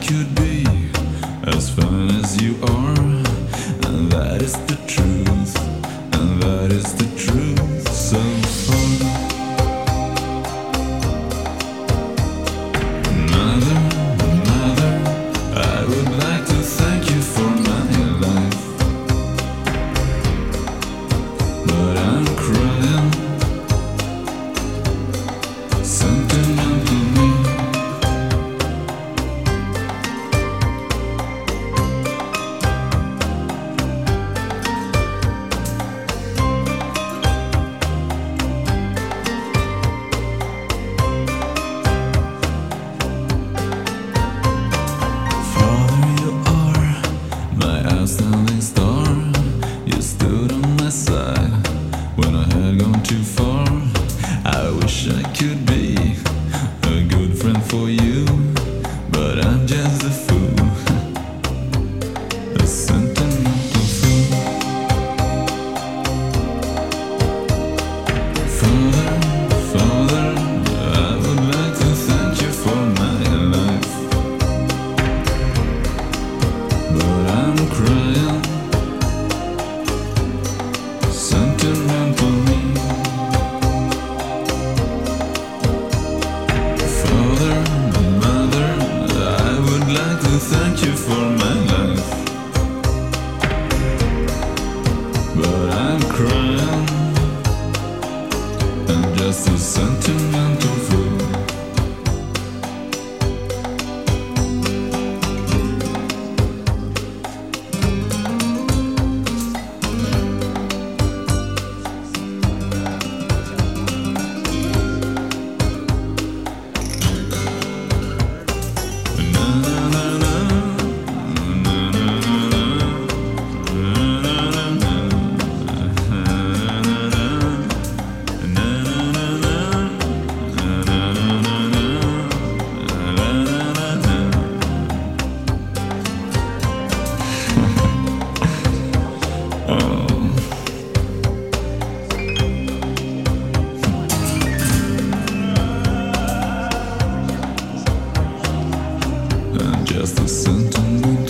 could be as fine as you are, and that is the truth, and that is the truth so far. Mother, mother, I would like to thank you for my life, but I'm crying sentimentally. Outstanding star, you stood on my side when I had gone too far. I wish I could be a good friend for you, but I'm just a fool, a sentimental fool. Father, Father, I would like to thank you for my life, but I'm crying sentimentally. Father, mother, I would like to thank you for my life, but I'm crying, I'm just a sentimental fool. Just a sentiment.